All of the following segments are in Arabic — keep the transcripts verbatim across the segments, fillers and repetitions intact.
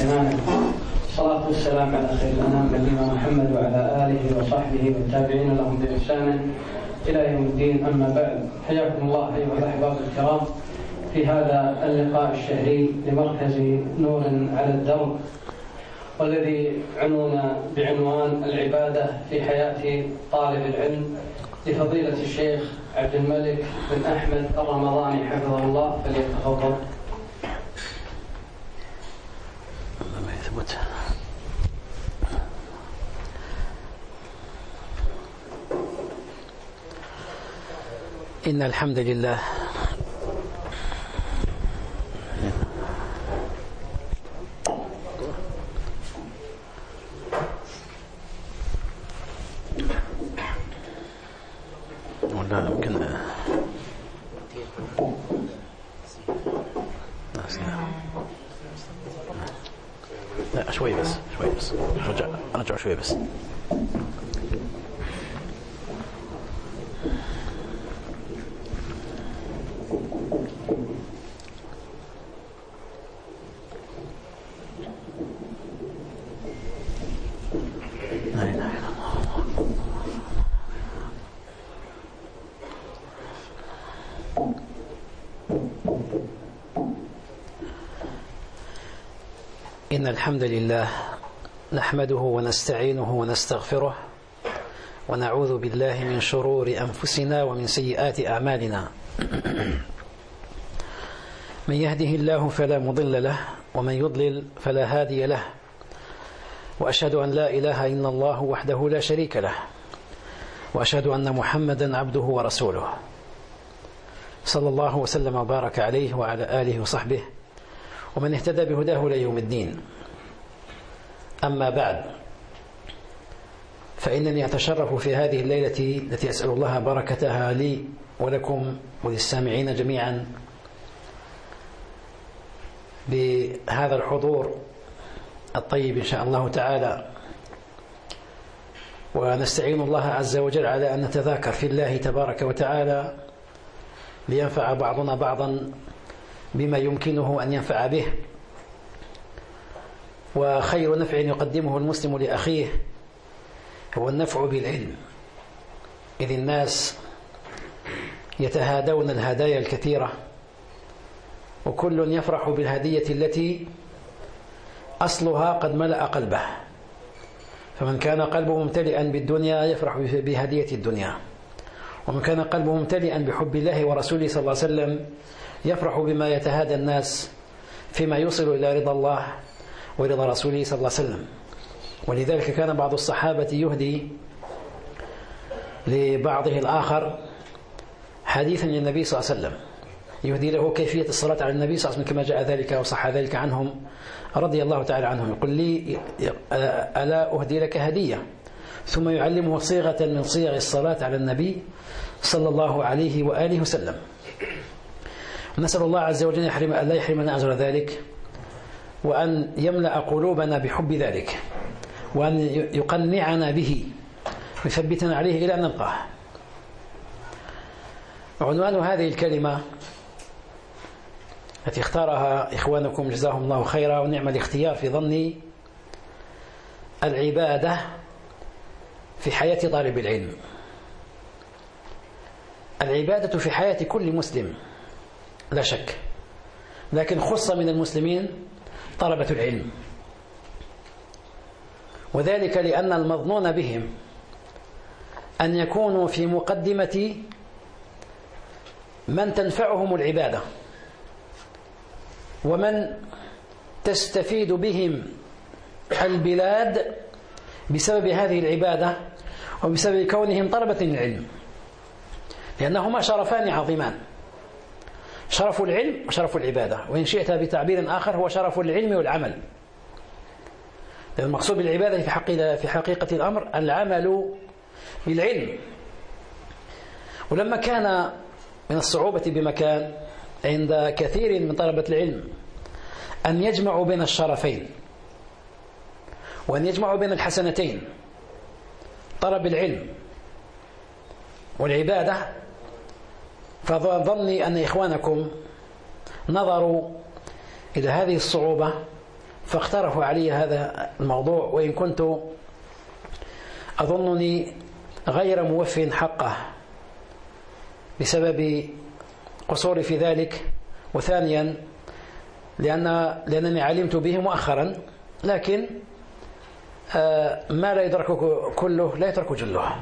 إيمانه. الصلاة والسلام على خير الأنام نبينا محمد وعلى آله وصحبه والتابعين لهم بإحسان إلى يوم الدين. أما بعد، حياكم الله أيها الأحباب الكرام في هذا اللقاء الشهري لمركز نور على الدرب، والذي عنونا بعنوان العبادة في حياة طالب العلم لفضيلة الشيخ عبد الملك بن أحمد الرمضاني حفظه الله. فليتفضل. إن الحمد لله ولا يمكن لا شوي بس شوي بس رجع رجع شوي بس. إن الحمد لله نحمده ونستعينه ونستغفره ونعوذ بالله من شرور أنفسنا ومن سيئات أعمالنا. من يهده الله فلا مضل له ومن يضلل فلا هادي له، وأشهد أن لا إله إلا الله وحده لا شريك له، وأشهد أن محمدا عبده ورسوله صلى الله وسلم وبارك عليه وعلى آله وصحبه ومن اهتدى بهداه ليوم الدين. أما بعد، فإنني أتشرف في هذه الليلة التي أسأل الله بركتها لي ولكم وللسامعين جميعا بهذا الحضور الطيب إن شاء الله تعالى، ونستعين الله عز وجل على أن نتذاكر في الله تبارك وتعالى لينفع بعضنا بعضا بما يمكنه أن ينفع به. وخير نفع يقدمه المسلم لأخيه هو النفع بالعلم، إذ الناس يتهادون الهدايا الكثيرة، وكل يفرح بالهدية التي أصلها قد ملأ قلبه. فمن كان قلبه ممتلئا بالدنيا يفرح بهدية الدنيا، ومن كان قلبه ممتلئا بحب الله ورسوله صلى الله عليه وسلم يفرح بما يتهادى الناس فيما يوصل إلى رضا الله ورضا رسوله صلى الله عليه وسلم. ولذلك كان بعض الصحابة يهدي لبعضه الآخر حديثا للنبي صلى الله عليه وسلم، يهدي له كيفية الصلاة على النبي صلى الله عليه وسلم كما جاء ذلك وصح ذلك عنهم رضي الله تعالى عنهم. يقول لي: ألا أهدي لك هدية؟ ثم يعلمه صيغة من صيغ الصلاة على النبي صلى الله عليه وآله وسلم. نسأل الله عز وجل يحرم أن لا يحرمنا أجر ذلك، وأن يملأ قلوبنا بحب ذلك، وأن يقنعنا به ويثبتنا عليه إلى أن نلقاه. عنوان هذه الكلمة التي اختارها إخوانكم جزاهم الله خيرا ونعم الاختيار في ظني: العبادة في حياة طالب العلم. العبادة في حياة كل مسلم لا شك، لكن خص من المسلمين طلبة العلم، وذلك لأن المظنون بهم أن يكونوا في مقدمة من تنفعهم العبادة ومن تستفيد بهم البلاد بسبب هذه العبادة وبسبب كونهم طلبة العلم، لأنهما شرفان عظيمان: شرف العلم وشرف العبادة، وإن شئت بتعبير آخر هو شرف العلم والعمل. المقصود بالعبادة في حقيقة, في حقيقة الأمر العمل بالعلم. ولما كان من الصعوبة بمكان عند كثير من طلبة العلم أن يجمعوا بين الشرفين وأن يجمعوا بين الحسنتين، طلب العلم والعبادة، فظني أن إخوانكم نظروا إلى هذه الصعوبة فاقترحوا علي هذا الموضوع، وإن كنت أظنني غير موف حقه بسبب قصوري في ذلك، وثانيا لأن لأنني علمت به مؤخرا، لكن ما لا يدرك كله لا يترك جله.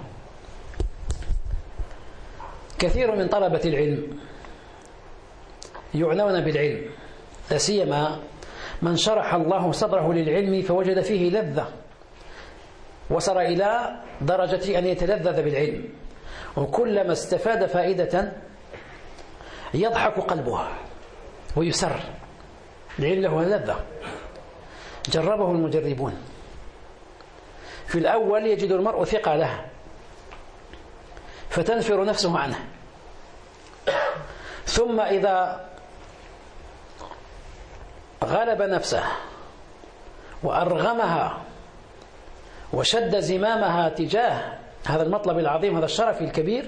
كثير من طلبة العلم يعنون بالعلم، لا سيما من شرح الله صدره للعلم فوجد فيه لذة، وصل إلى درجة أن يتلذذ بالعلم، وكلما استفاد فائدة يضحك قلبه ويسر. العلم له لذة، جربه المجربون. في الأول يجد المرء ثقله فتنفر نفسه عنه، ثم إذا غلب نفسه وأرغمها وشد زمامها تجاه هذا المطلب العظيم، هذا الشرف الكبير،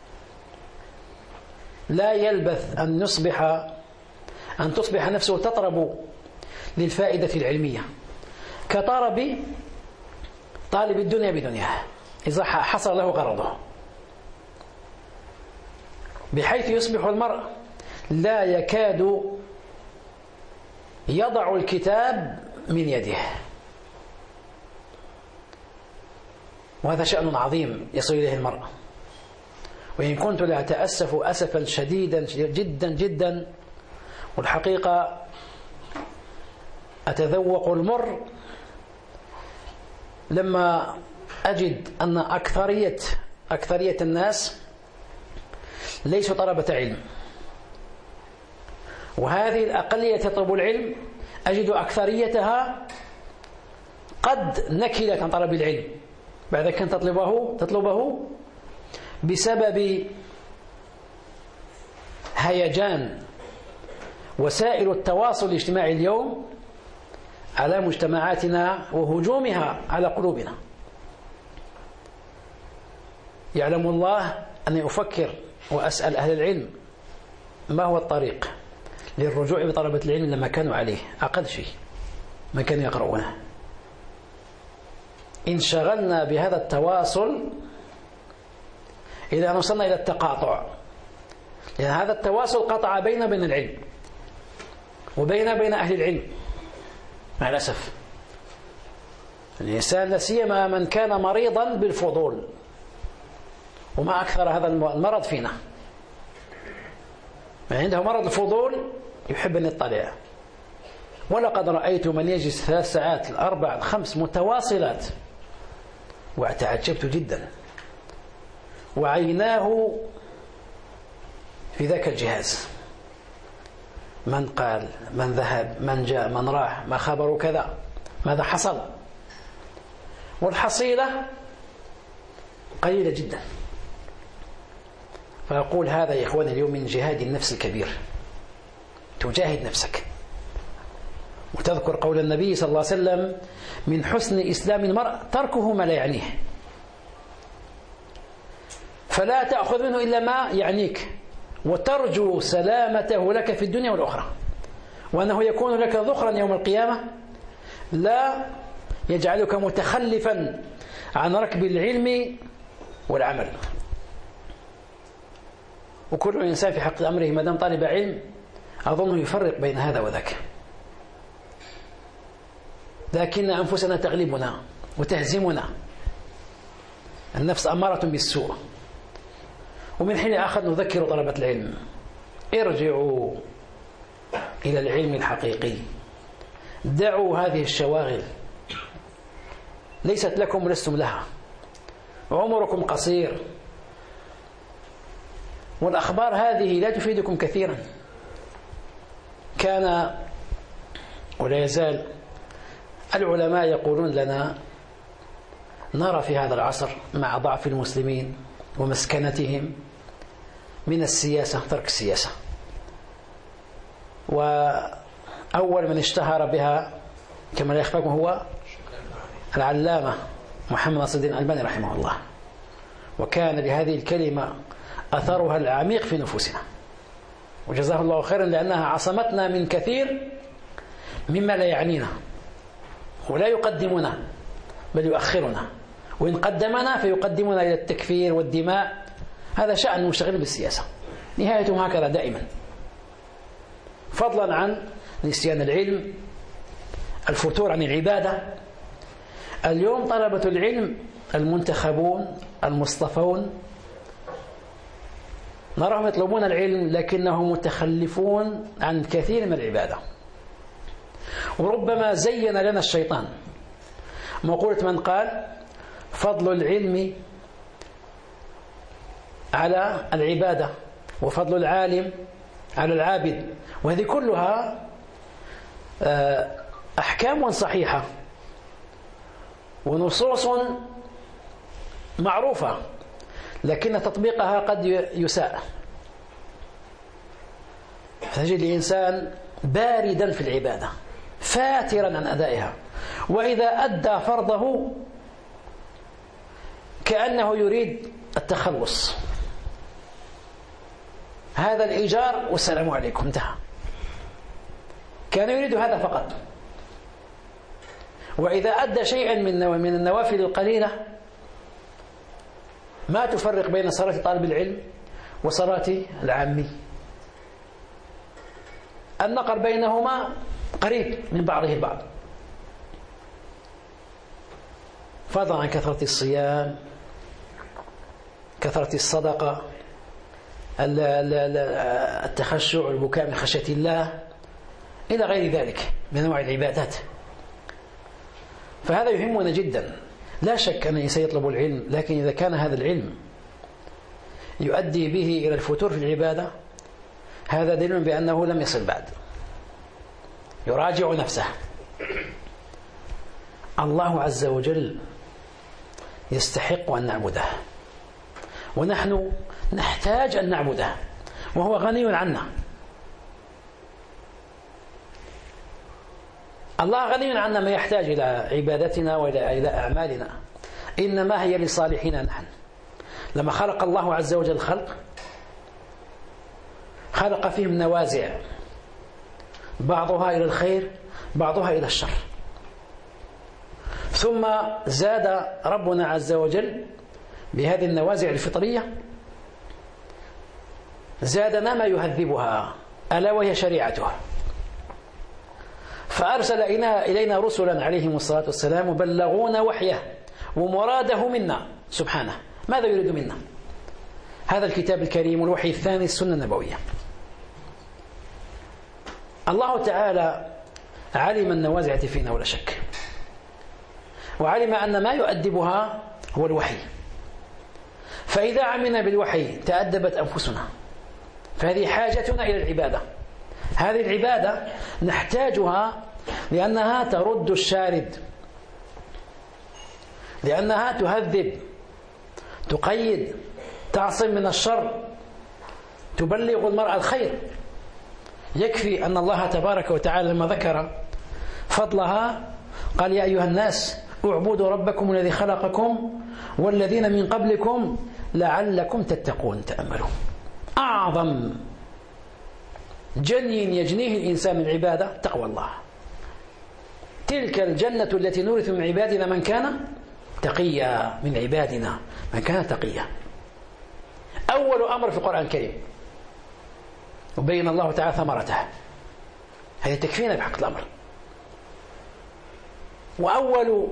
لا يلبث أن يصبح أن تصبح نفسه تطرب للفائدة العلمية كطرب طالب الدنيا بدنياه إذا حصل له غرضه، بحيث يصبح المرء لا يكاد يضع الكتاب من يده. وهذا شأن عظيم يصل إليه المرء. وإن كنت لا أتأسف أسفا شديدا جدا جدا، والحقيقة أتذوق المر لما أجد أن أكثرية أكثرية الناس ليسوا طلبة علم، وهذه الأقلية تطلب العلم أجد أكثريتها قد نكلت عن طلب العلم بعد كان تطلبه تطلبه بسبب هيجان وسائل التواصل الاجتماعي اليوم على مجتمعاتنا وهجومها على قلوبنا. يعلم الله أني أفكر وأسأل أهل العلم ما هو الطريق للرجوع بطلبة العلم لما كانوا عليه، أقل شيء ما كانوا يقرؤونه. انشغلنا بهذا التواصل إلى أن وصلنا إلى التقاطع، لأن هذا التواصل قطع بين بين العلم وبين بين أهل العلم مع الأسف. الإنسان لا سيما من كان مريضا بالفضول، وما أكثر هذا المرض فينا، من عنده مرض الفضول يحب أن يطلع. ولقد رأيت من يجلس ثلاث ساعات الأربع الخمس متواصلات وتعجبت جدا، وعيناه في ذاك الجهاز، من قال، من ذهب، من جاء، من راح، ما خبر كذا، ماذا حصل، والحصيلة قليلة جدا. فأقول هذا يا إخواني اليوم من جهاد النفس الكبير، تجاهد نفسك وتذكر قول النبي صلى الله عليه وسلم: من حسن إسلام المرء تركه ما لا يعنيه، فلا تأخذ منه إلا ما يعنيك، وترجو سلامته لك في الدنيا والأخرى، وأنه يكون لك ذخرا يوم القيامة لا يجعلك متخلفا عن ركب العلم والعمل. وكل إنسان في حق أمره ما دام طالب علم أظنه يفرق بين هذا وذاك، لكن أنفسنا تغلبنا وتهزمنا، النفس أمارة بالسوء. ومن حين آخر نذكر طلبة العلم: ارجعوا إلى العلم الحقيقي، دعوا هذه الشواغل، ليست لكم ولستم لها، عمركم قصير، والأخبار هذه لا تفيدكم كثيرا. كان ولا يزال العلماء يقولون لنا: نرى في هذا العصر مع ضعف المسلمين ومسكنتهم من السياسة ترك السياسة، وأول من اشتهر بها كما لا يخفاكم هو العلامة محمد ناصر الدين الألباني رحمه الله، وكان لهذه الكلمة أثرها العميق في نفوسنا، وجزاه الله خيرا، لأنها عصمتنا من كثير مما لا يعنينا. ولا يقدمنا بل يؤخرنا، وإن قدمنا فيقدمنا إلى التكفير والدماء. هذا شأن المشتغل بالسياسة، نهايتهم هكذا دائما، فضلا عن نسيان العلم، الفتور عن العبادة. اليوم طلبة العلم المنتخبون المصطفون نراهم يطلبون العلم لكنهم متخلفون عن كثير من العبادة. وربما زين لنا الشيطان مقولة من قال فضل العلم على العبادة وفضل العالم على العابد، وهذه كلها أحكام صحيحة ونصوص معروفة، لكن تطبيقها قد يساء، فتجد الإنسان باردا في العبادة فاترا عن أدائها، وإذا أدى فرضه كأنه يريد التخلص، هذا الإيجار والسلام عليكم، انتهى. كان يريد هذا فقط. وإذا أدى شيئا من النوافل القليلة ما تفرق بين صلاة طالب العلم وصلاة العامي، النقر بينهما قريب من بعضه البعض، فضلا عن كثرة الصيام، كثرة الصدقة، التخشع، البكاء من خشية الله، إلى غير ذلك من أنواع العبادات. فهذا يهمنا جدا. لا شك أن الإنسان يطلب العلم، لكن إذا كان هذا العلم يؤدي به إلى الفتور في العبادة هذا دليل بأنه لم يصل بعد، يراجع نفسه. الله عز وجل يستحق أن نعبده، ونحن نحتاج أن نعبده، وهو غني عنا. الله غني عنا ما يحتاج إلى عبادتنا وإلى أعمالنا، إنما هي لصالحنا نحن. لما خلق الله عز وجل الخلق خلق فيهم نوازع، بعضها إلى الخير بعضها إلى الشر، ثم زاد ربنا عز وجل بهذه النوازع الفطرية زادنا ما يهذبها، ألا وهي شريعته. فأرسل إلينا رسلا عليهم الصلاة والسلام وبلغونا وحيه ومراده منا سبحانه. ماذا يريد منا؟ هذا الكتاب الكريم والوحي الثاني السنة النبوية. الله تعالى علم النوازع فينا ولا شك، وعلم أن ما يؤدبها هو الوحي، فإذا عملنا بالوحي تأدبت أنفسنا، فهذه حاجتنا إلى العبادة. هذه العبادة نحتاجها لأنها ترد الشارد، لأنها تهذب، تقيد، تعصم من الشر، تبلغ المرء الخير. يكفي أن الله تبارك وتعالى لما ذكر فضلها قال يا أيها الناس اعبدوا ربكم الذي خلقكم والذين من قبلكم لعلكم تتقون. تأملوا، أعظم جني يجنيه الإنسان من عبادة تقوى الله. تلك الجنة التي نورث من عبادنا من كان تقيا، من عبادنا من كان تقيا. أول أمر في القرآن الكريم وبين الله تعالى ثمرته، هذه تكفينا بحق الأمر. وأول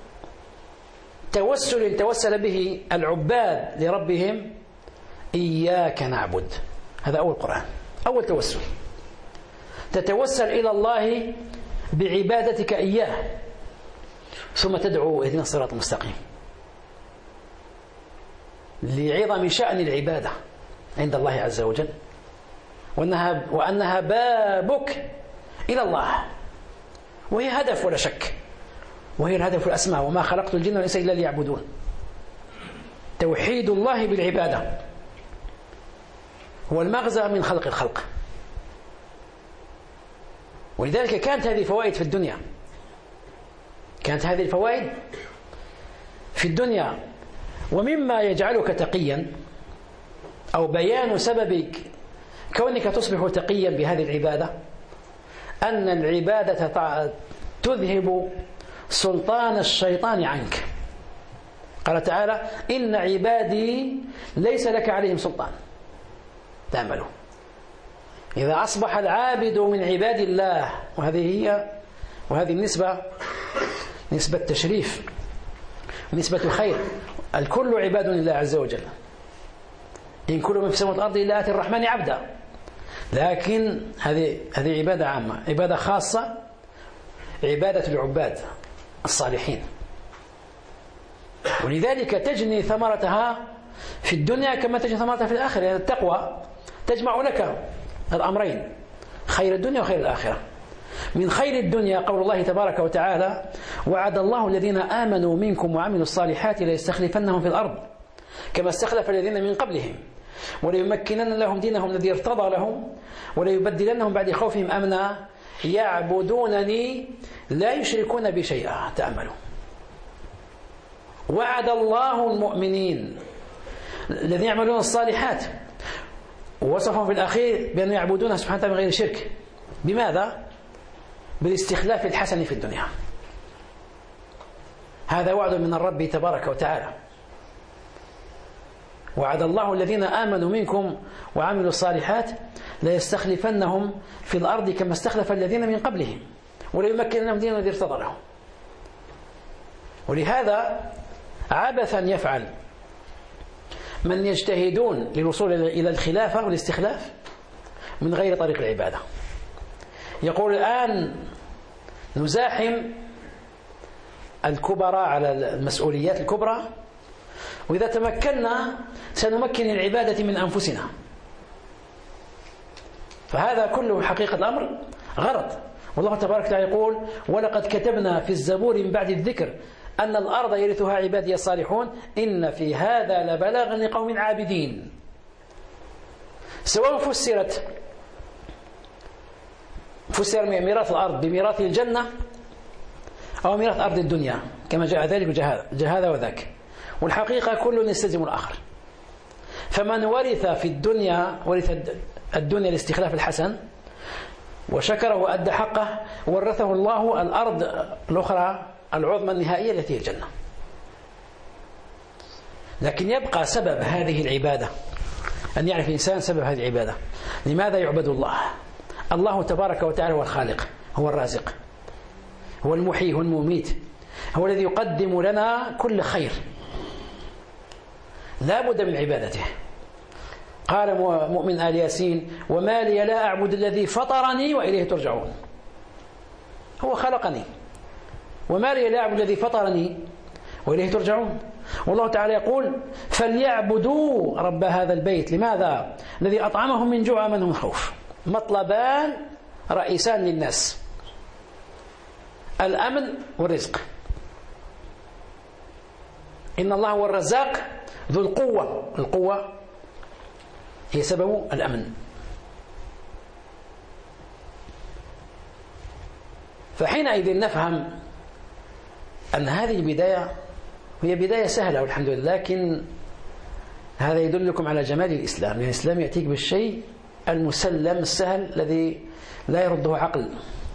توسل توسل به العباد لربهم إياك نعبد، هذا أول قرآن، أول توسل. تتوسل إلى الله بعبادتك إياه، ثم تدعو اهدنا الصراط المستقيم، لعظم شأن العبادة عند الله عز وجل، وأنها, وأنها بابك إلى الله، وهي هدف ولا شك، وهي الهدف الأسمى، وما خلقت الجن والإنس إلا ليعبدون. توحيد الله بالعبادة هو المغزى من خلق الخلق. ولذلك كانت هذه فوائد في الدنيا، كانت هذه الفوائد في الدنيا. ومما يجعلك تقيا أو بيان سبب كونك تصبح تقيا بهذه العبادة أن العبادة تذهب سلطان الشيطان عنك. قال تعالى: إن عبادي ليس لك عليهم سلطان. تأملوا، إذا أصبح العابد من عباد الله، وهذه هي وهذه النسبة نسبة تشريف، نسبة خير، الكل عباد لله عز وجل، إن كل من في السماوات والأرض إلا آتي الرحمن عبدا. لكن هذه هذه عبادة عامة، عبادة خاصة، عبادة العباد الصالحين، ولذلك تجني ثمرتها في الدنيا كما تجني ثمرتها في الآخرة. يعني التقوى تجمع لك الأمرين، خير الدنيا وخير الآخرة. من خير الدنيا قول الله تبارك وتعالى: وعد الله الذين آمنوا منكم وعملوا الصالحات ليستخلفنهم في الأرض كما استخلف الذين من قبلهم وليمكنن لهم دينهم الذي ارتضى لهم وليبدلنهم بعد خوفهم أمنا يعبدونني لا يشركون بي شيئا. تأملوا، وعد الله المؤمنين الذين يعملون الصالحات، ووصفهم في الأخير بأن يعبدونه سبحانه وتعالى من غير شرك. بماذا؟ بالاستخلاف الحسن في الدنيا. هذا وعد من الرب تبارك وتعالى. وعد الله الذين آمنوا منكم وعملوا الصالحات ليستخلفنهم في الأرض كما استخلف الذين من قبلهم وليمكن لهم دينهم الذي ارتضى لهم. ولهذا عبثا يفعل من يجتهدون للوصول إلى الخلافة والاستخلاف من غير طريق العبادة. يقول الآن نزاحم الكبراء على المسؤوليات الكبرى، وإذا تمكنا سنمكن العبادة من أنفسنا. فهذا كله حقيقة الأمر غرض. والله تبارك وتعالى يقول: ولقد كتبنا في الزبور من بعد الذكر أن الأرض يرثها عبادي الصالحون إن في هذا لبلاغا لقوم عابدين. سواء فسرت فسر ميراث الأرض بميراث الجنة أو ميراث أرض الدنيا كما جاء ذلك جاء هذا وذاك، والحقيقة كل يستلزم الآخر. فمن ورث في الدنيا ورث الدنيا الاستخلاف الحسن وشكره وأدى حقه، ورثه الله الأرض الأخرى العظمى النهائية التي هي الجنة. لكن يبقى سبب هذه العبادة أن يعرف الإنسان سبب هذه العبادة، لماذا يعبد الله؟ الله تبارك وتعالى هو الخالق، هو الرازق، هو المحيي، هو المميت، هو الذي يقدم لنا كل خير، لا بد من عبادته. قال مؤمن آل ياسين: وما لي لا أعبد الذي فطرني وإليه ترجعون. هو خلقني، وما لي لا أعبد الذي فطرني وإليه ترجعون. والله تعالى يقول: فليعبدوا رب هذا البيت. لماذا؟ الذي أطعمهم من جوع وآمنهم من خوف. مطلبان رئيسان للناس: الأمن والرزق. إن الله هو الرزاق ذو القوة، القوة هي سبب الأمن. فحينئذ نفهم أن هذه البداية هي بداية سهلة والحمد لله، لكن هذا يدلكم على جمال الإسلام. الإسلام يأتيك بالشيء المسلم السهل الذي لا يرده عقل.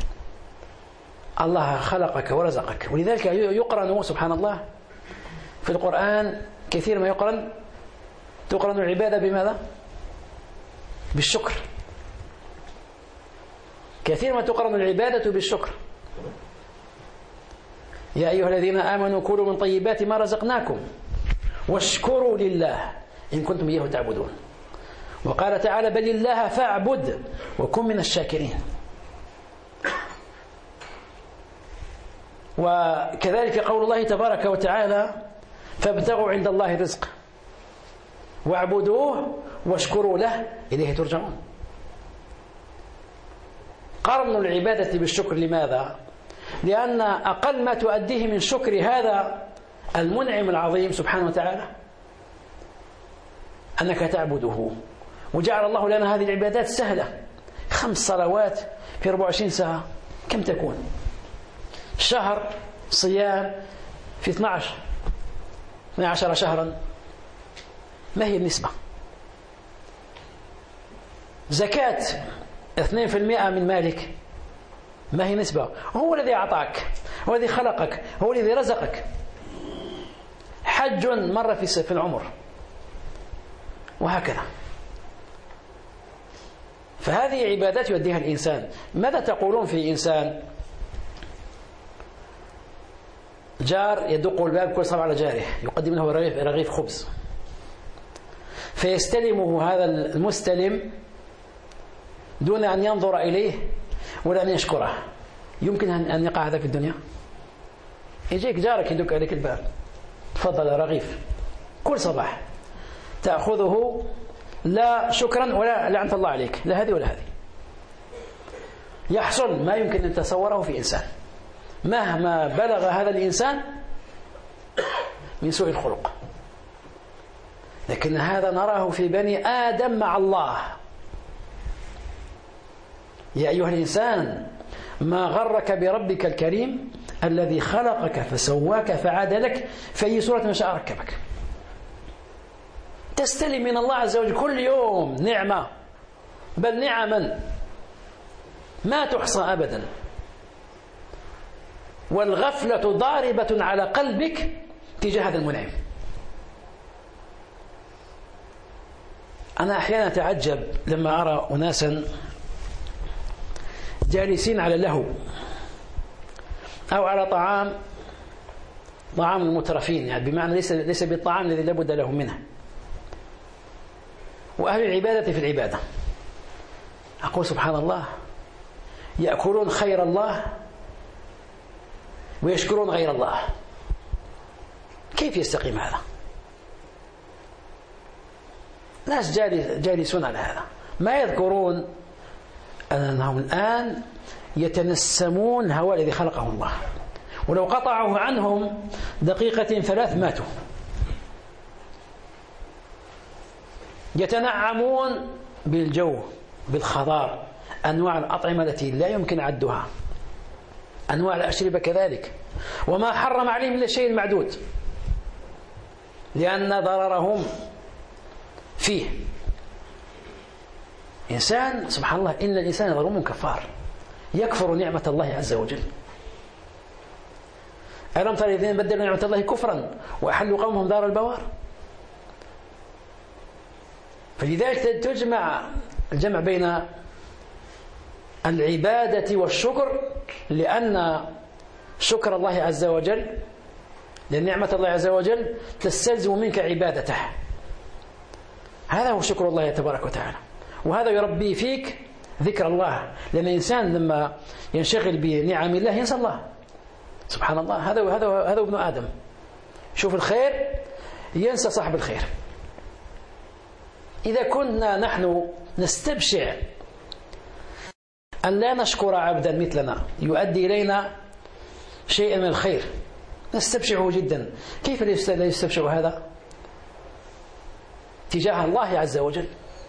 الله خلقك ورزقك، ولذلك يقرن سبحان الله في القرآن كثير ما يقرن تقرن العبادة بماذا؟ بالشكر. كثير ما تقرن العبادة بالشكر. يا أيها الذين آمنوا كلوا من طيبات ما رزقناكم واشكروا لله إن كنتم إياه تعبدون. وقال تعالى: بل الله فاعبد وكن من الشاكرين. وكذلك قول الله تبارك وتعالى: فابتغوا عند الله الرزق واعبدوه واشكروا له إليه ترجعون. قرن العبادة بالشكر. لماذا؟ لأن أقل ما تؤديه من شكر هذا المنعم العظيم سبحانه وتعالى أنك تعبده. وجعل الله لنا هذه العبادات سهلة. خمس صلوات في أربع وعشرين ساعة كم تكون؟ شهر صيام في اثني عشر اثني عشر شهرا، ما هي النسبة؟ زكاة اثنين في المئة من مالك، ما هي نسبة؟ هو الذي أعطاك، هو الذي خلقك، هو الذي رزقك. حج مرة في العمر، وهكذا. فهذه عبادات يؤديها الإنسان. ماذا تقولون في إنسان جار يدق الباب كل صباح على جاره، يقدم له رغيف, رغيف خبز، فيستلمه هذا المستلم دون أن ينظر إليه ولا أن يشكره؟ يمكن أن يقع هذا في الدنيا؟ يجيك جارك يدق عليك الباب، تفضل رغيف كل صباح، تأخذه لا شكرا ولا لعنة الله عليك، لا هذه ولا هذه. يحصل ما يمكن أن تصوره في إنسان مهما بلغ هذا الإنسان من سوء الخلق، لكن هذا نراه في بني آدم مع الله. يا أيها الإنسان ما غرك بربك الكريم الذي خلقك فسواك فعدلك في أي صورة ما شاء ركبك. تستلم من الله عز وجل كل يوم نعمة، بل نعما ما تحصى أبدا، والغفلة ضاربة على قلبك تجاه هذا المنعم. أنا أحيانا أتعجب لما أرى أناسا جالسين على اللهو أو على طعام طعام المترفين، يعني بمعنى ليس ليس بالطعام الذي لابد لهم منه، وأهل العبادة في العبادة. أقول سبحان الله، يأكلون خير الله ويشكرون غير الله، كيف يستقيم هذا؟ ناس جالسون على هذا، ما يذكرون أنهم الآن يتنسمون الهواء الذي خلقه الله، ولو قطعه عنهم دقيقة ثلاث ماتوا. يتنعمون بالجو، بالخضار، أنواع الأطعمة التي لا يمكن عدها، أنواع الأشربة كذلك، وما حرم عليهم إلا الشيء المعدود، لأن ضررهم فيه. إنسان سبحان الله، إن الإنسان ظلوم كفار، يكفر نعمة الله عز وجل. ألم تر الذين بدلوا نعمة الله كفرا وأحلوا قومهم دار البوار؟ فلذلك تجمع الجمع بين العبادة والشكر، لأن شكر الله عز وجل، لأن نعمة الله عز وجل تستلزم منك عبادته. هذا هو شكر الله تبارك وتعالى، وهذا يربي فيك ذكر الله، لأن الإنسان لما ينشغل بنعم الله ينسى الله. سبحان الله، هذا هذا هذا ابن آدم، شوف الخير ينسى صاحب الخير. إذا كنا نحن نستبشع أن لا نشكر عبدا مثلنا يؤدي إلينا شيئا من الخير، نستبشعه جدا، كيف لا يستبشع هذا تجاه الله عز وجل؟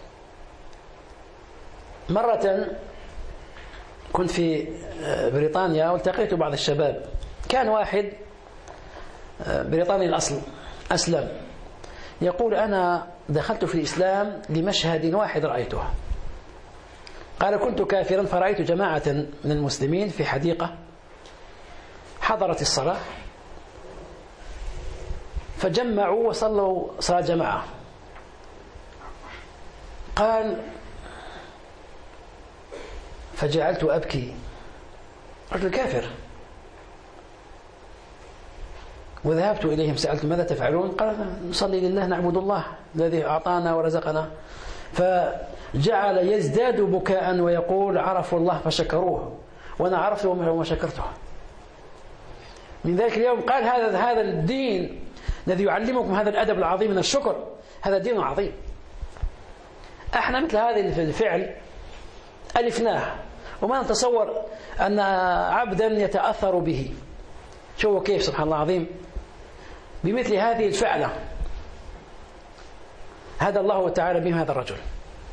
مرة كنت في بريطانيا والتقيت بعض الشباب، كان واحد بريطاني الأصل أسلم، يقول أنا دخلت في الإسلام لمشهد واحد رأيته. قال كنت كافرا فرأيت جماعة من المسلمين في حديقة، حضرت الصلاة فجمعوا وصلوا صلاة جماعة. قال فجعلت أبكي، رجل كافر، وذهبت إليهم سألت ماذا تفعلون؟ قال نصلي لله، نعبد الله الذي أعطانا ورزقنا. فجعل يزداد بكاء ويقول عرفوا الله فشكروه وأنا عرفت وما شكرته. من ذلك اليوم قال هذا هذا الدين الذي يعلمكم هذا الأدب العظيم من الشكر، هذا دين عظيم. احنا مثل هذا الفعل ألفناه وما نتصور أن عبدا يتأثر به. شوفوا كيف سبحان الله العظيم بمثل هذه الفعلة هدى الله تعالى بهم هذا الرجل،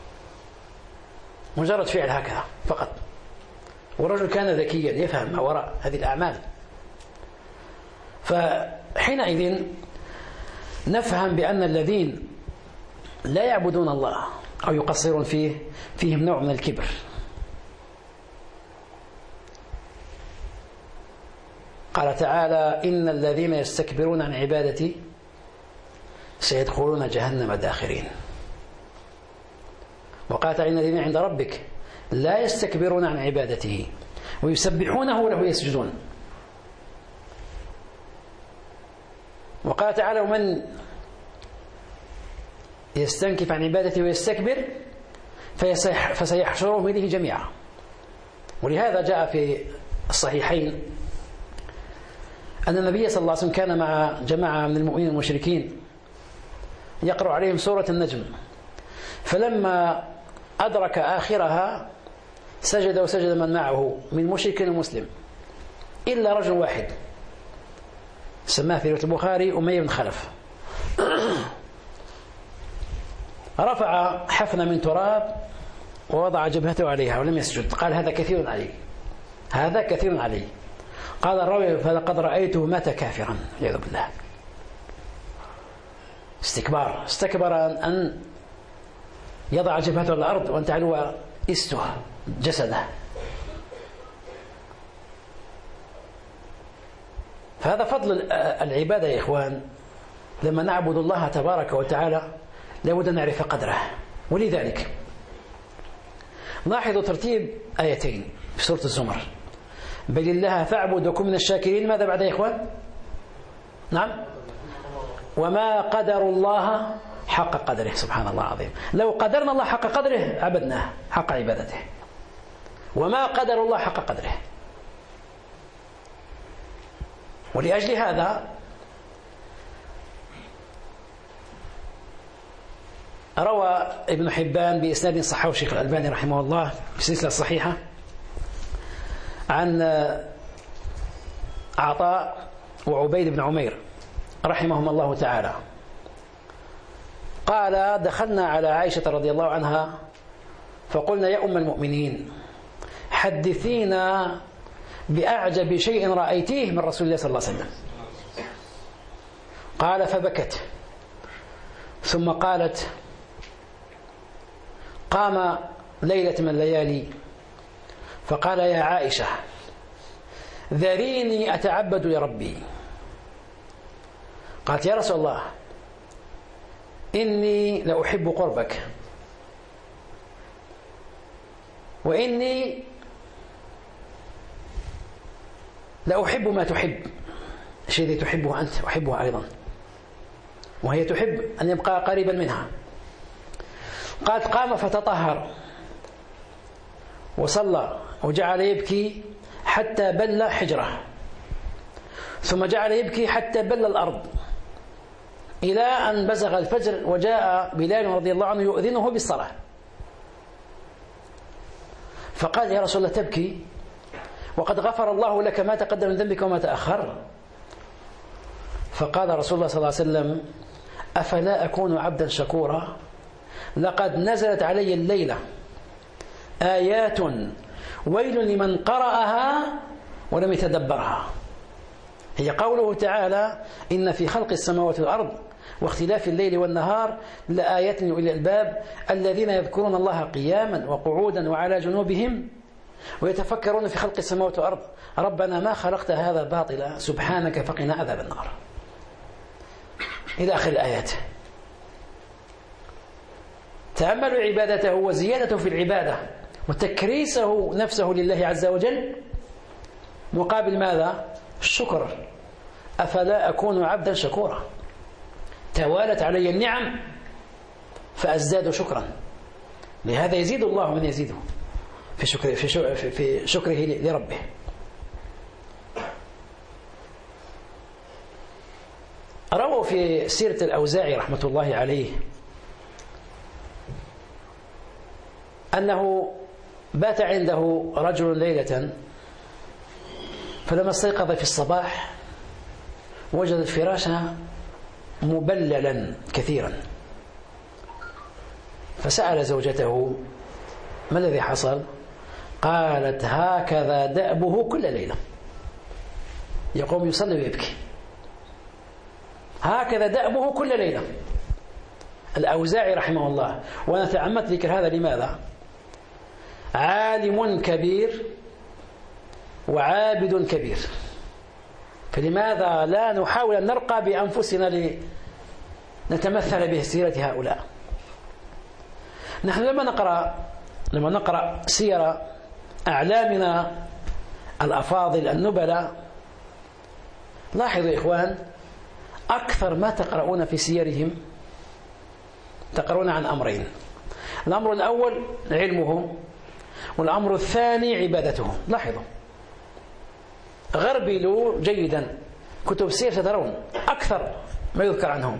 مجرد فعل هكذا فقط، والرجل كان ذكيا يفهم ما وراء هذه الأعمال. فحينئذ نفهم بأن الذين لا يعبدون الله أو يقصرون فيه فيهم نوع من الكبر. قال تعالى إن الذين يستكبرون عن عبادتي سيدخلون جهنم داخرين. وقال تعالى إن الذين عند ربك لا يستكبرون عن عبادته ويسبحونه وله يسجدون. وقال تعالى ومن يستنكف عن عبادته ويستكبر فسيحشرهم إليه جميعا. ولهذا جاء في الصحيحين أن النبي صلى الله عليه وسلم كان مع جماعة من المؤمنين المشركين يقرأ عليهم سورة النجم، فلما أدرك آخرها سجد وسجد من معه من مشرك ومسلم إلا رجل واحد سماه في رواية البخاري أمية بن خلف، رفع حفنة من تراب ووضع جبهته عليها ولم يسجد. قال هذا كثير علي، هذا كثير علي. قال الراوي فلقد رأيته مات كافرا والعياذ بالله. استكبار، استكبر أن يضع جبهته على الأرض وأن تعلو إسته جسده. فهذا فضل العبادة يا إخوان. لما نعبد الله تبارك وتعالى لابد أن نعرف قدره. ولذلك لاحظوا ترتيب آيتين في سورة الزمر: بل الله فاعبد وكن من الشاكرين. ماذا بعد يا إخوان؟ نعم، وما قدر الله حق قدره. سبحان الله العظيم، لو قدرنا الله حق قدره عبدناه حق عبادته. وما قدر الله حق قدره. ولأجل هذا روى ابن حبان بإسناد صححه الشيخ الألباني رحمه الله في السلسلة الصحيحة عن عطاء وعبيد بن عمير رحمهم الله تعالى قال: دخلنا على عائشة رضي الله عنها فقلنا: يا أم المؤمنين حدثينا بأعجب شيء رأيتيه من رسول الله صلى الله عليه وسلم. قال: فبكت، ثم قالت: قام ليلة من الليالي فقال: يا عائشة ذريني أتعبد لربي. قالت: يا رسول الله إني لأحب قربك وإني لأحب ما تحب. الشيء الذي تحبه أنت أحبه أيضا، وهي تحب أن يبقى قريبا منها. قالت: قام فتطهر وصلى وجعل يبكي حتى بل حجره، ثم جعل يبكي حتى بل الأرض، إلى أن بزغ الفجر وجاء بلال رضي الله عنه يؤذنه بالصلاة. فقال: يا رسول الله تبكي وقد غفر الله لك ما تقدم من ذنبك وما تأخر. فقال رسول الله صلى الله عليه وسلم: أفلا أكون عبدا شكورا؟ لقد نزلت علي الليلة آيات ويل لمن قرأها ولم يتدبرها. هي قوله تعالى: إن في خلق السماوات والأرض واختلاف الليل والنهار لآيات لأولي الألباب الذين يذكرون الله قياما وقعودا وعلى جنوبهم ويتفكرون في خلق السماوات والأرض ربنا ما خلقت هذا باطلا سبحانك فقنا عذاب النار، إلى آخر الآيات. تأملوا عبادته وزيادته في العبادة وتكريسه نفسه لله عز وجل مقابل ماذا؟ الشكر. أفلا أكون عبدا شكورا؟ توالت علي النعم فأزداد شكرا. لهذا يزيد الله من يزيده في شكره, في في شكره لربه. رووا في سيرة الأوزاعي رحمة الله عليه أنه بات عنده رجل ليلة، فلما استيقظ في الصباح وجد الفراش مبللا كثيرا، فسأل زوجته: ما الذي حصل؟ قالت: هكذا دأبه كل ليلة، يقوم يصلي ويبكي، هكذا دأبه كل ليلة. الأوزاعي رحمه الله. وأنا تعمدت ذكر هذا لماذا؟ عالم كبير وعابد كبير، فلماذا لا نحاول أن نرقى بأنفسنا لنتمثل بسيرة هؤلاء؟ نحن لما نقرأ لما نقرأ سير أعلامنا الأفاضل النبلاء، لاحظوا يا إخوان، أكثر ما تقرؤون في سيرهم تقرؤون عن أمرين: الأمر الأول علمهم، والأمر الثاني عبادتهم. لاحظوا، غربلوا جيدا كتب السير سترون أكثر ما يذكر عنهم.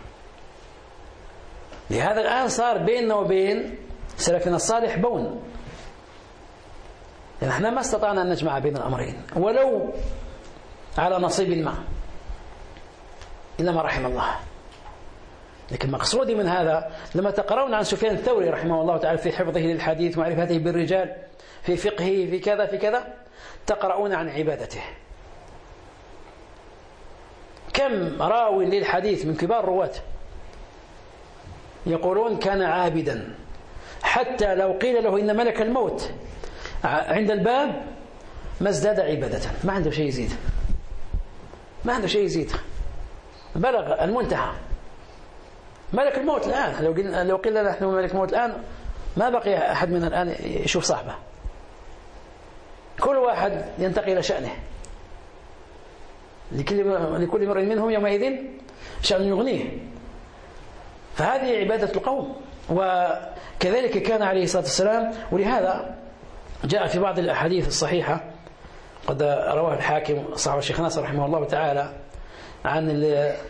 لهذا الآن صار بيننا وبين سلفنا الصالح بون، لأن احنا ما استطعنا أن نجمع بين الأمرين ولو على نصيب ما، إلا ما رحم الله. لكن مقصودي من هذا لما تقرؤون عن سفيان الثوري رحمه الله تعالى في حفظه للحديث ومعرفته بالرجال، في فقهه، في كذا في كذا، تقرؤون عن عبادته. كم راوي للحديث من كبار الرواة يقولون كان عابدا، حتى لو قيل له إن ملك الموت عند الباب ما ازداد عبادة، ما عنده شيء يزيد، ما عنده شيء يزيد، بلغ المنتهى. ملك الموت الآن، لو قلنا لو قلنا نحن ملك الموت الآن ما بقي أحد منا الآن يشوف صاحبه، كل واحد ينتقل إلى شأنه، لكل لكل امرئ منهم يومئذ شأن يغنيه. فهذه عبادة القوم. وكذلك كان عليه الصلاة والسلام، ولهذا جاء في بعض الأحاديث الصحيحة قد رواه الحاكم صحابة الشيخ ناصر رحمه الله تعالى عن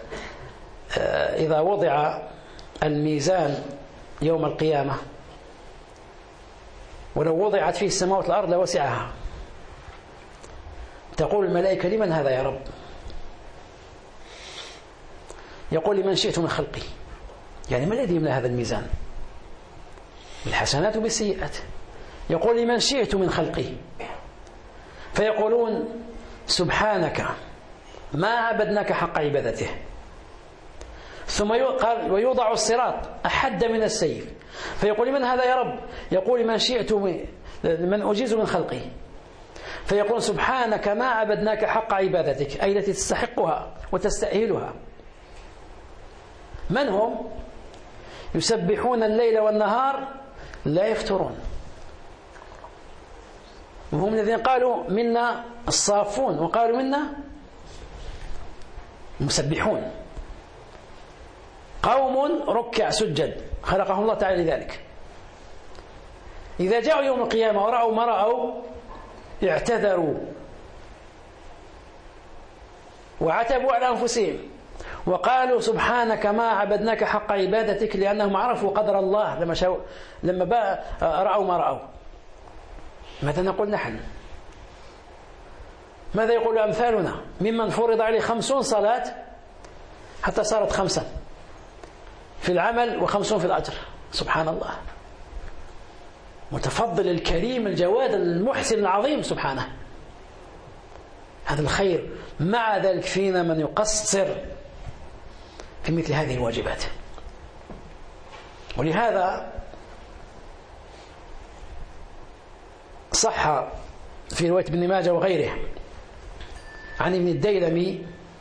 إذا وضع الميزان يوم القيامة ولو وضعت فيه السماوات والأرض لوسعها، تقول الملائكة: لمن هذا يا رب؟ يقول: لمن شئت من خلقي. يعني ما الذي يملأ هذا الميزان؟ بالحسنات وبالسيئات. يقول: لمن شئت من خلقي. فيقولون: سبحانك ما عبدناك حق عبادته. ثم قال: ويوضع الصراط أحد من السيف. فيقول: من هذا يا رب؟ يقول: من شئت من أجيز من خلقي. فيقول: سبحانك ما عبدناك حق عبادتك، أي التي تستحقها وتستأهلها. من هم؟ يسبحون الليل والنهار لا يفترون، وهم الذين قالوا منا الصافون وقالوا منا المسبحون، قوم ركع سجد خلقهم الله تعالى لذلك. إذا جاءوا يوم القيامة ورأوا ما رأوا اعتذروا وعتبوا على أنفسهم وقالوا: سبحانك ما عبدناك حق عبادتك، لأنهم عرفوا قدر الله لما شو لما بقى رأوا ما رأوا. ماذا نقول نحن؟ ماذا يقول أمثالنا ممن فرض عليه خمسون صلاة حتى صارت خمسة في العمل وخمسون في الأجر؟ سبحان الله، متفضل الكريم الجواد المحسن العظيم سبحانه. هذا الخير. مع ذلك فينا من يقصر في مثل هذه الواجبات. ولهذا صح في رواية ابن ماجه وغيره عن ابن الديلمي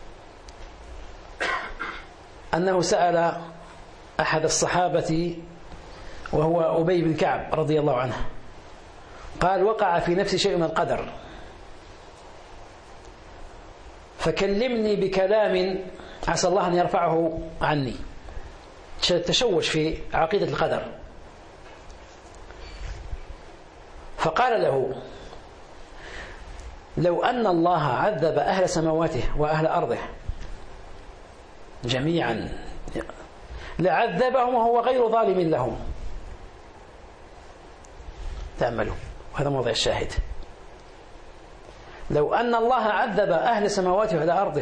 أنه سأل أحد الصحابة وهو أبي بن كعب رضي الله عنه، قال: وقع في نفسي شيء من القدر فكلمني بكلام عسى الله أن يرفعه عني. تشوش في عقيدة القدر. فقال له: لو أن الله عذب أهل سماواته وأهل أرضه جميعا لعذبهم وهو غير ظالم لهم. تأملوا، وهذا موضع الشاهد. لو أن الله عذب أهل سماواته وأهل أرضه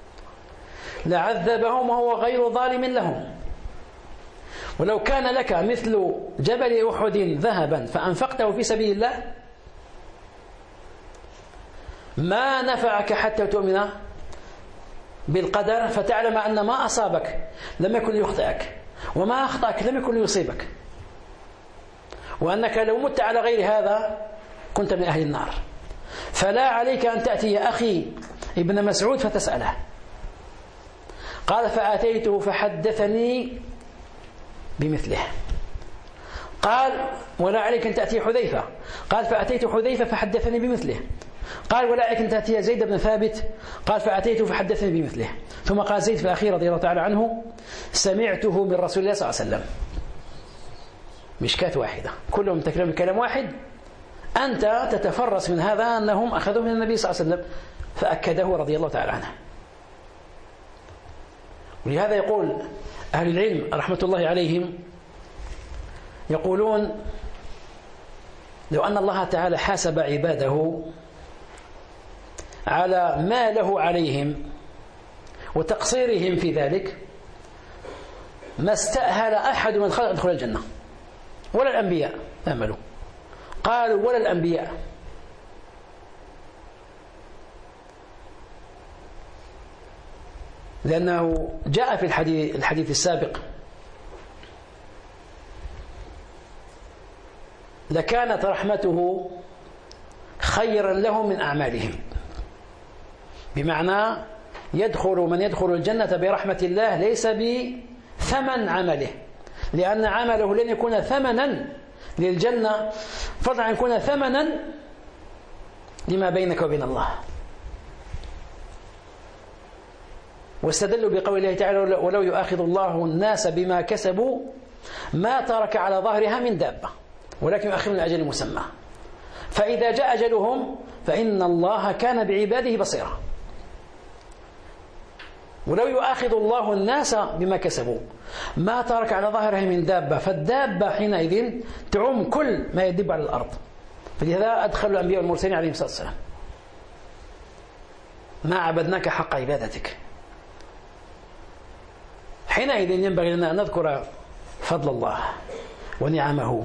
لعذبهم وهو غير ظالم لهم. ولو كان لك مثل جبل أحد ذهبا فأنفقته في سبيل الله ما نفعك حتى تؤمن بالقدر فتعلم أن ما أصابك لم يكن ليخطئك وما أخطأك لم يكن ليصيبك، وأنك لو مت على غير هذا كنت من أهل النار. فلا عليك أن تأتي يا أخي ابن مسعود فتسأله. قال فأتيته فحدثني بمثله. قال ولا عليك أن تأتي حذيفة. قال فأتيت حذيفة فحدثني بمثله. قال ولا عليك أن تأتي زيد بن ثابت. قال فأتيته فحدثني بمثله. ثم قال زيد في الأخير رضي الله تعالى عنه سمعته من رسول الله صلى الله عليه وسلم. مشكاة واحدة كلهم تكلم كلام واحد. أنت تتفرس من هذا أنهم أخذوا من النبي صلى الله عليه وسلم، فأكده رضي الله تعالى عنه. ولهذا يقول أهل العلم رحمة الله عليهم يقولون لو أن الله تعالى حاسب عباده على ما له عليهم وتقصيرهم في ذلك ما استأهل أحد من الخلق يدخل الجنة، ولا الأنبياء أملوا. قالوا ولا الأنبياء. لأنه جاء في الحديث, الحديث السابق لكانت رحمته خيرا لهم من أعمالهم، بمعنى يدخل من يدخل الجنة برحمة الله ليس بثمن عمله، لأن عمله لن يكون ثمنا للجنة فضلا عن يكون ثمنا لما بينك وبين الله. واستدلوا بقول الله تعالى ولو يؤاخذ الله الناس بما كسبوا ما ترك على ظهرها من دابة ولكن يؤخرهم من أجل مسمى، فإذا جاء أجلهم فإن الله كان بعباده بصيرا. ولو يؤاخذ الله الناس بما كسبوا ما ترك على ظهرها من دابة، فالدابة حينئذ تعم كل ما يدب على الأرض. فلهذا أدخل الأنبياء والمرسلين عليهم الصلاة والسلام ما عبدناك حق عبادتك. حينئذ ينبغي لنا أن نذكر فضل الله ونعمه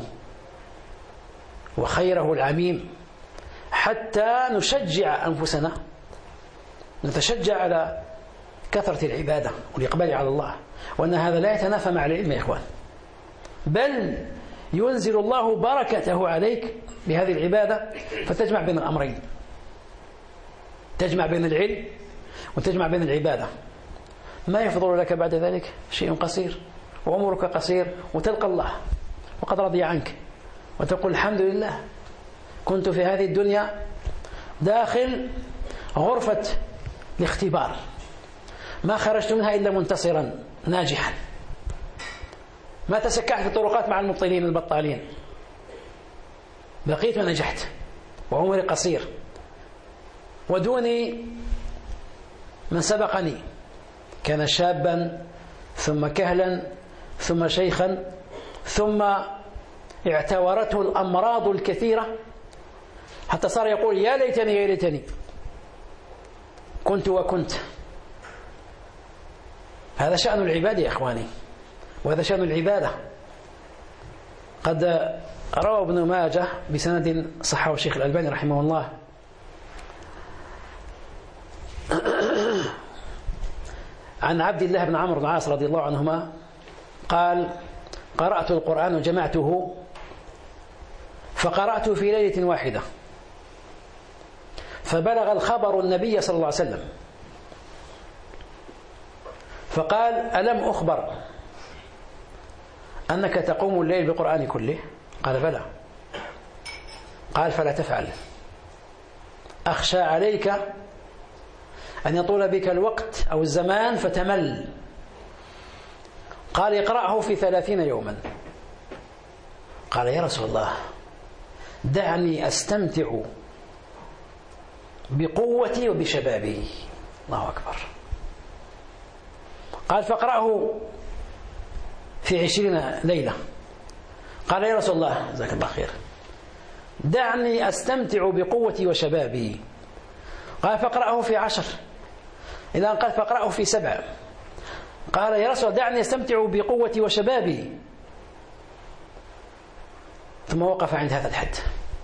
وخيره العميم حتى نشجع أنفسنا، نتشجع على كثرة العبادة والإقبال على الله، وأن هذا لا يتنافى مع العلم يا إخوان، بل ينزل الله بركته عليك بهذه العبادة، فتجمع بين الأمرين، تجمع بين العلم وتجمع بين العبادة. ما يفضل لك بعد ذلك شيء قصير وعمرك قصير، وتلقى الله وقد رضي عنك وتقول الحمد لله كنت في هذه الدنيا داخل غرفة الاختبار ما خرجت منها إلا منتصرا ناجحا، ما تسكعت في الطرقات مع المبطلين البطالين، بقيت ونجحت وعمري قصير ودوني من سبقني كان شابا ثم كهلا ثم شيخا ثم اعتورته الأمراض الكثيرة حتى صار يقول يا ليتني يا ليتني كنت وكنت. هذا شأن العباد يا إخواني، وهذا شأن العبادة. قد روى ابن ماجه بسند صححه الشيخ الألباني رحمه الله عن عبد الله بن عمرو بن العاص رضي الله عنهما قال قرأت القرآن وجمعته فقرأته في ليلة واحدة فبلغ الخبر النبي صلى الله عليه وسلم فقال ألم أخبر أنك تقوم الليل بالقرآن كله؟ قال بلى. قال فلا تفعل، أخشى عليك أن يطول بك الوقت أو الزمان فتمل. قال اقرأه في ثلاثين يوما. قال يا رسول الله دعني أستمتع بقوتي وبشبابي. الله أكبر. قال فاقرأه في عشرين ليلة. قال يا رسول الله جزاك الله خير دعني أستمتع بقوتي وشبابي. قال فاقرأه في عشر. إذا قال فاقرأه في سبع. قال يا رسول دعني أستمتع بقوتي وشبابي. ثم وقف عند هذا الحد.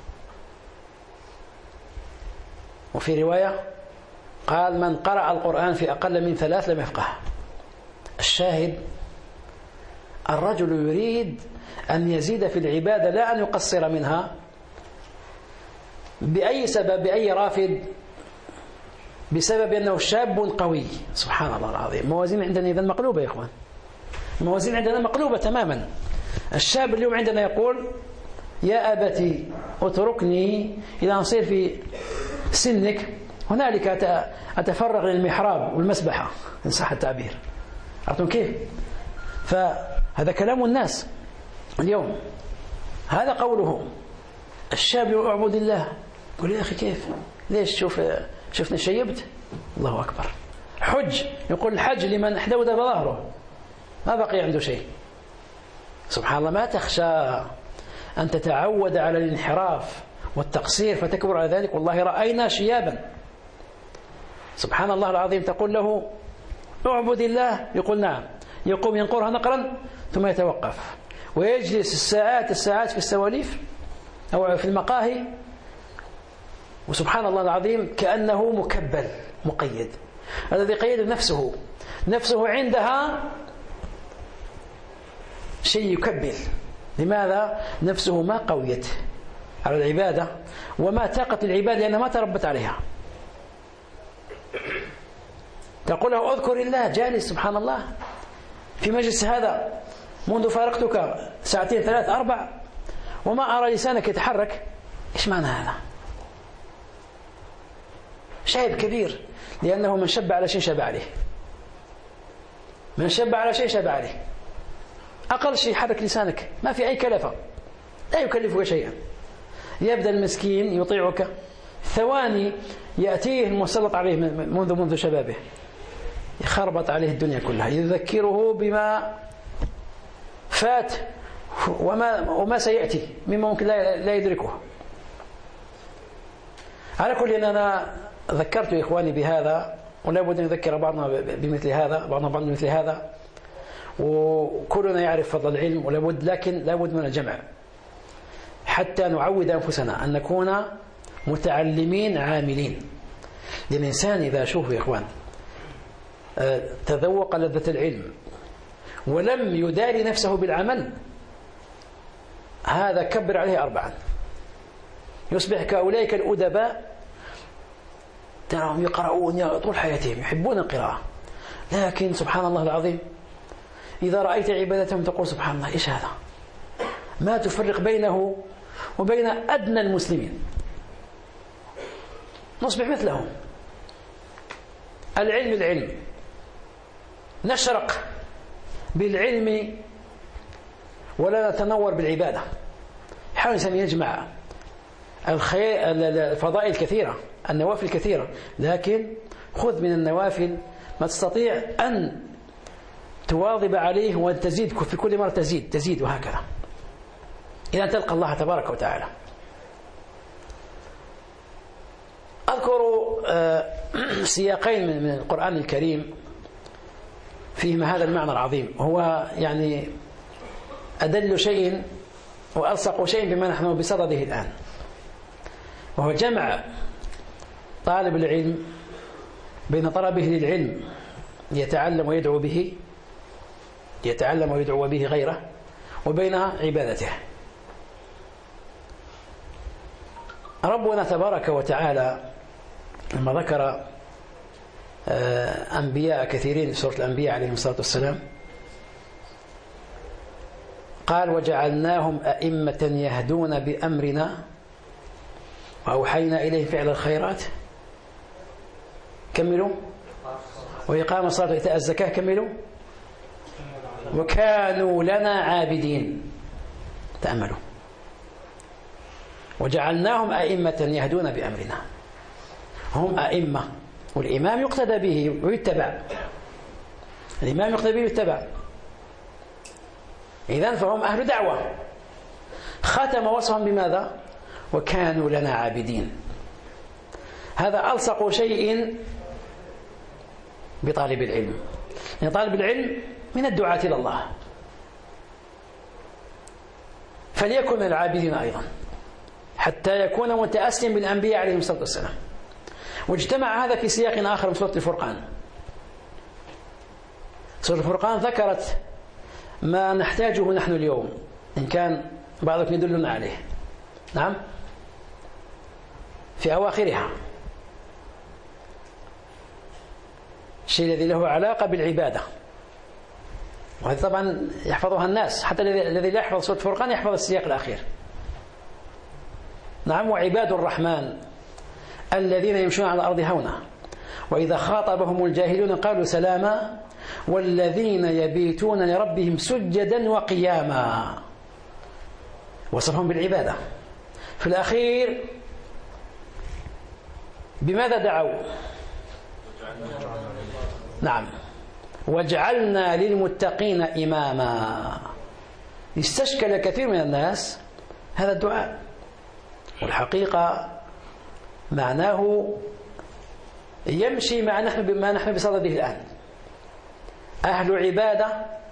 وفي رواية قال من قرأ القرآن في أقل من ثلاث لم يفقه. الشاهد الرجل يريد أن يزيد في العبادة لا أن يقصر منها بأي سبب بأي رافد بسبب أنه شاب قوي. سبحان الله العظيم. موازين عندنا إذن مقلوبة يا إخوان، الموازين عندنا مقلوبة تماما. الشاب اليوم عندنا يقول يا أبتي اتركني إذا نصير في سنك هنالك أتفرغ للمحراب والمسبحة إن صح التعبير. عرفتم كيف؟ فهذا كلام الناس اليوم، هذا قوله. الشاب يقول اعبد الله، يقول يا أخي كيف؟ ليش؟ شوف شفنا شيبت. الله أكبر. حج، يقول الحج لمن احدود بظهره ما بقي عنده شيء. سبحان الله. ما تخشى أن تتعود على الانحراف والتقصير فتكبر على ذلك؟ والله رأينا شيابا سبحان الله العظيم تقول له اعبد الله، يقول نعم، يقوم ينقرها نقرا ثم يتوقف ويجلس الساعات الساعات في السواليف أو في المقاهي، وسبحان الله العظيم كأنه مكبل مقيد. الذي قيد نفسه نفسه عندها شيء يكبل. لماذا؟ نفسه ما قويت على العبادة وما تاقت العبادة لأنها ما تربت عليها. تقول له اذكر الله جالس سبحان الله في مجلس هذا منذ فارقتك ساعتين ثلاث أربع وما أرى لسانك يتحرك. إيش معنى هذا؟ شيء كبير، لأنه من شب على شيء شب عليه، من شب على شيء شب عليه. أقل شيء حرك لسانك، ما في أي كلفة، لا يكلفك شيئا. يبدأ المسكين يطيعك ثواني يأتيه المسلط عليه منذ منذ شبابه يخربط عليه الدنيا كلها، يذكره بما فات وما وما سيأتي مما ممكن لا لا يدركه. على كل إن أنا ذكرت إخواني بهذا، ولا بد أن يذكر بعضنا بمثل هذا، بعضنا بعض بمثل هذا، وكلنا يعرف فضل العلم ولا بد، لكن لا بد من الجمع حتى نعود أنفسنا أن نكون متعلمين عاملين. للإنسان إذا شوفوا يا إخوان تذوق لذة العلم ولم يداري نفسه بالعمل، هذا كبر عليه أربعا، يصبح كأولئك الأدباء تراهم يقرؤون طول حياتهم يحبون القراءة، لكن سبحان الله العظيم إذا رأيت عبادتهم تقول سبحان الله إيش هذا؟ ما تفرق بينه وبين أدنى المسلمين، نصبح مثلهم. العلم العلم نشرق بالعلم ولا نتنور بالعبادة. حاول الإنسان يجمع الفضائل الكثيرة، النوافل الكثيرة، لكن خذ من النوافل ما تستطيع أن تواظب عليه وتزيد في كل مرة تزيد تزيد وهكذا إلى أن تلقى الله تبارك وتعالى. أذكر سياقين من القرآن الكريم فيهما هذا المعنى العظيم، هو يعني أدل شيء وألصق شيء بما نحن بصدده الآن، وهو جمع طالب العلم بين طلبه للعلم يتعلم ويدعو به يتعلم ويدعو به غيره وبين عبادته. ربنا تبارك وتعالى لما ذكر أنبياء كثيرين في سورة الأنبياء عليهم الصلاة والسلام قال وجعلناهم أئمة يهدون بأمرنا وأوحينا إليهم فعل الخيرات، كملوا، وإقام الصلاة وإيتاء الزكاة، كملوا، وكانوا لنا عابدين. تأملوا، وجعلناهم أئمة يهدون بأمرنا، هم أئمة، والإمام يقتدى به ويتبع، الإمام يقتدى به ويتبع، إذن فهم أهل دعوة. ختم وصفهم بماذا؟ وكانوا لنا عابدين. هذا ألصق شيء بطالب العلم، يعني طالب العلم من الدعاة إلى الله، فليكن من العابدين أيضا حتى يكون متأسيا بالأنبياء عليهم الصلاة والسلام. واجتمع هذا في سياق آخر من سورة الفرقان. سورة الفرقان ذكرت ما نحتاجه نحن اليوم، إن كان بعضكم يدلنا عليه، نعم، في أواخرها الشيء الذي له علاقة بالعبادة، وهذا طبعا يحفظها الناس، حتى الذي لا يحفظ سورة الفرقان يحفظ السياق الأخير. نعم. وعباد الرحمن الذين يمشون على الأرض هونا وإذا خاطبهم الجاهلون قالوا سلاما والذين يبيتون لربهم سجدا وقياما، وصفهم بالعبادة. في الأخير بماذا دعوا؟ نعم. وجعلنا للمتقين إماما. استشكل كثير من الناس هذا الدعاء، والحقيقة معناه يمشي مع نحن بما نحن بصدده الآن، أهل عبادة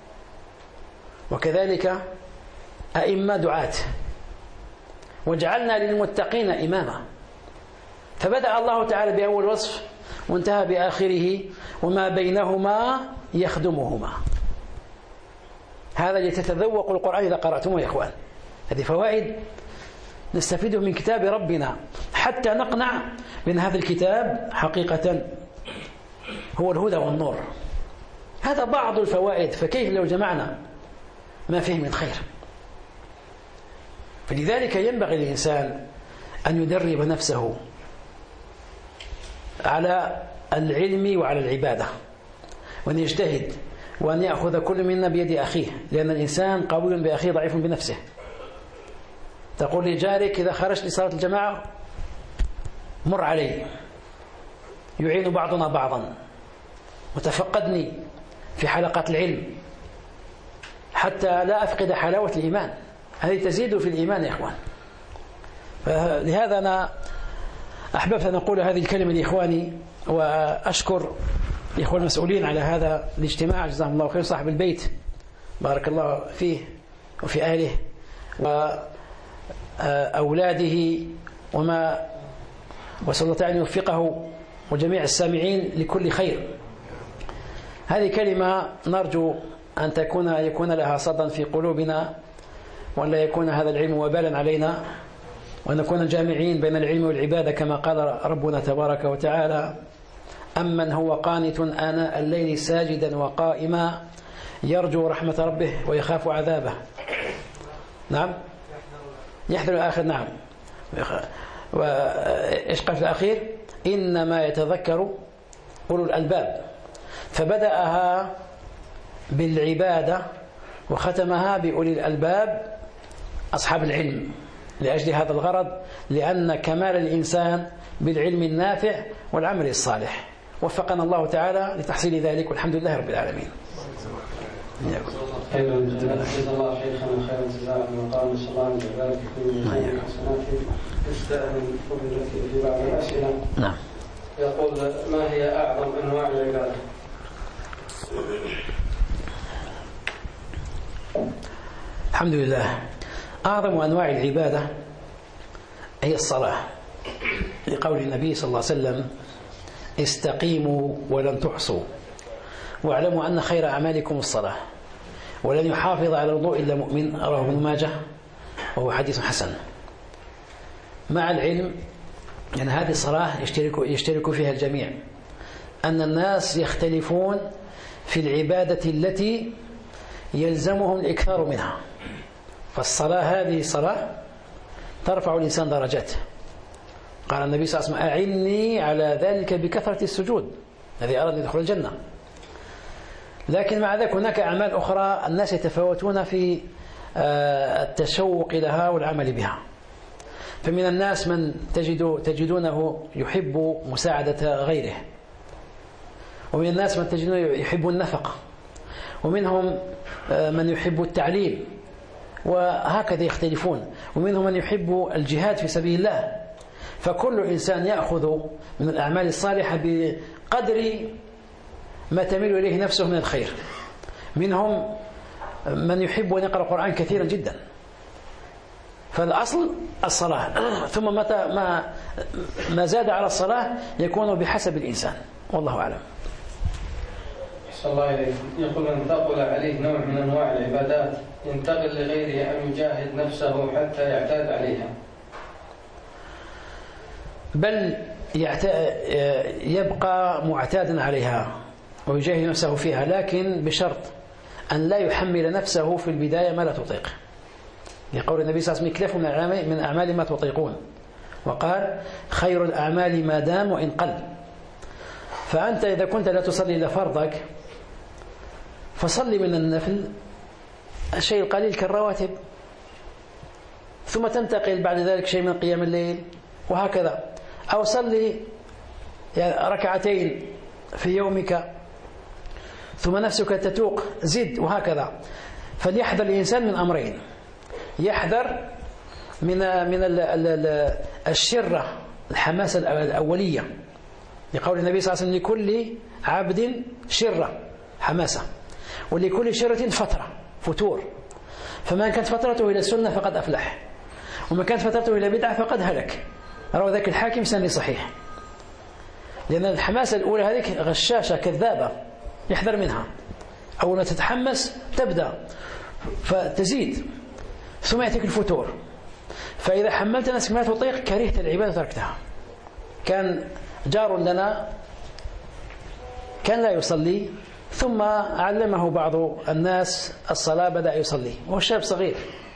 وكذلك أئمة دعاة. وجعلنا للمتقين إماما، فبدأ الله تعالى بأول وصف وانتهى بآخره وما بينهما يخدمهما. هذا لتتذوقوا القرآن إذا قرأتموه يا إخوان. هذه فوائد نستفيده من كتاب ربنا حتى نقنع بأن هذا الكتاب حقيقة هو الهدى والنور. هذا بعض الفوائد، فكيف لو جمعنا ما فيه من خير؟ فلذلك ينبغي للإنسان أن يدرب نفسه على العلم وعلى العبادة، وأن يجتهد، وأن يأخذ كل منا بيد أخيه، لأن الإنسان قوي بأخيه ضعيف بنفسه. تقول لجارك إذا خرجت لصلاة الجماعة مر علي، يعين بعضنا بعضا، وتفقدني في حلقات العلم حتى لا أفقد حلاوة الإيمان. هذه تزيد في الإيمان يا إخوان. لهذا أنا أحببت أن أقول هذه الكلمة لإخواني، وأشكر الإخوان المسؤولين على هذا الاجتماع، جزاهم الله خير، صاحب البيت بارك الله فيه وفي أهله وأولاده وما وصلى الله تعالى أن يوفقه وجميع السامعين لكل خير. هذه كلمة نرجو أن تكون يكون لها صدى في قلوبنا، وأن لا يكون هذا العلم وبالا علينا، وأن نكون جامعين بين العلم والعبادة كما قال ربنا تبارك وتعالى: أمن هو قانت آناء الليل ساجدا وقائما يرجو رحمة ربه ويخاف عذابه. نعم يحذر الآخر. نعم. وإيش قال في الأخير؟ إنما يتذكر أولو الألباب. فبدأها بالعبادة وختمها بأولي الألباب أصحاب العلم، لأجل هذا الغرض، لأن كمال الإنسان بالعلم النافع والعمل الصالح. وفقنا الله تعالى لتحصيل ذلك، والحمد لله رب العالمين. خير الجزاء الله شيخنا خير الجزاء وقال صلى الله عليه وسلم في حسناته يستأذن فضيلته في بعض الأسئلة. نعم. يقول: ما هي أعظم أنواع العبادة؟ الحمد لله. أعظم أنواع العبادة هي الصلاة، لقول النبي صلى الله عليه وسلم: استقيموا ولن تحصوا، واعلموا أن خير أعمالكم الصلاة، ولن يحافظ على الوضوء إلا مؤمن. رواه ابن ماجه وهو حديث حسن. مع العلم أن يعني هذه الصلاة يشترك, يشترك فيها الجميع، أن الناس يختلفون في العبادة التي يلزمهم الإكثار منها. فالصلاة هذه صلاة ترفع الإنسان درجات. قال النبي صلى الله عليه وسلم: أعني على ذلك بكثرة السجود، الذي أراد أن يدخل الجنة. لكن مع ذلك هناك أعمال أخرى الناس يتفاوتون في التشوق لها والعمل بها. فمن الناس من تجد تجدونه يحب مساعدة غيره، ومن الناس من تجدونه يحب النفقة، ومنهم من يحب التعليم، وهكذا يختلفون، ومنهم من يحب الجهاد في سبيل الله. فكل إنسان يأخذ من الأعمال الصالحة بقدر ما تميل إليه نفسه من الخير. منهم من يحب أن يقرأ القرآن كثيرا جدا، فالأصل الصلاة، ثم متى ما ما زاد على الصلاة يكون بحسب الإنسان، والله أعلم. صلى الله عليه يقول: أن تقل عليه نوع من أنواع العبادات ينتقل لغيره أن يجاهد نفسه حتى يعتاد عليها، بل يبقى معتادا عليها، ويجاهد نفسه فيها، لكن بشرط أن لا يحمل نفسه في البداية ما لا تطيق، لقول النبي صلى الله عليه وسلم: اكلفوا من أعمال ما تطيقون، وقال: خير الأعمال ما دام وإن قل. فأنت إذا كنت لا تصلي إلا فرضك فصلي من النفل الشيء القليل كالرواتب، ثم تنتقل بعد ذلك شيء من قيام الليل، وهكذا. أو صلي ركعتين في يومك ثم نفسك تتوق، زد، وهكذا. فليحذر الإنسان من أمرين: يحذر من من الشرة، الحماسة الأولية، لقول النبي صلى الله عليه وسلم: لكل عبد شرة، حماسة، ولكل شرة فترة، فتور. فمن كانت فترته إلى السنة فقد أفلح، ومن كانت فترته إلى بدعة فقد هلك. روى ذاك الحاكم سند صحيح. لأن الحماسة الأولى هذه غشاشة كذابة، يحذر منها. أول ما تتحمس تبدأ فتزيد، ثم يأتيك الفتور. فإذا حملت نفسك ما تطيق كرهت العبادة وتركتها. كان جار لنا كان لا يصلي، ثم علمه بعض الناس الصلاة، بدأ يصلي وهو شاب صغير.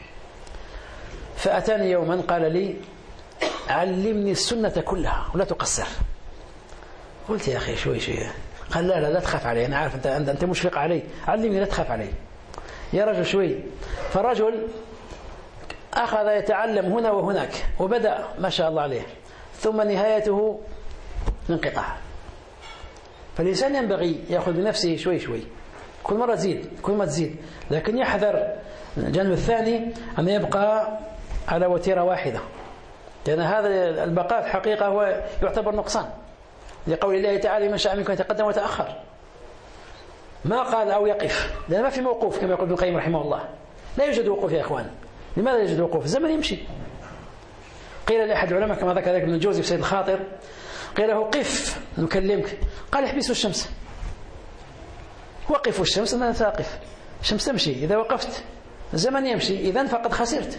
فأتاني يوما قال لي: علمني السنة كلها ولا تقصر. قلت: يا أخي شوي شوي. قال: لا لا لا تخاف علي، أنا عارف أنت أنت مشفق علي، علمني لا تخاف علي يا رجل شوي. فالرجل أخذ يتعلم هنا وهناك، وبدأ ما شاء الله عليه، ثم نهايته الانقطاع. فالإنسان ينبغي يأخذ بنفسه شوي شوي، كل مرة تزيد، كل ما تزيد، لكن يحذر الجانب الثاني أن يبقى على وتيرة واحدة، لأن هذا البقاء في الحقيقة هو يعتبر نقصان، لقول الله تعالى: من شاء منكم يتقدم ويتأخر. ما قال أو يقف، لأن ما في موقوف كما يقول ابن القيم رحمه الله. لا يوجد وقوف يا إخوان. لماذا لا يوجد وقوف؟ الزمن يمشي. قيل لأحد العلماء كما ذكر ذلك ابن الجوزي في سيد الخاطر، قيل له: قف نكلمك. قال: احبسوا الشمس. وقفوا الشمس، أنا ساقف. الشمس تمشي، إذا وقفت الزمن يمشي، إذن فقد خسرت.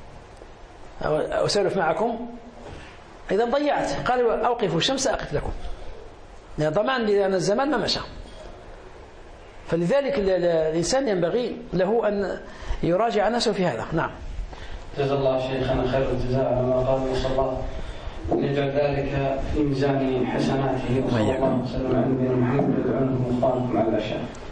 أسولف معكم، إذا ضيعت. قالوا: أوقفوا الشمس أقف لكم، يعني ضمان لأن الزمان ما مشى. فلذلك الإنسان ينبغي له أن يراجع نفسه في هذا. نعم. جزا الله شيخنا خير الجزاء على ما قال، وصلى الله أن يجعل ذلك في ميزان حسناته، وصلى الله وسلم على نبينا محمد وعلى آله وصحبه على الأشياء.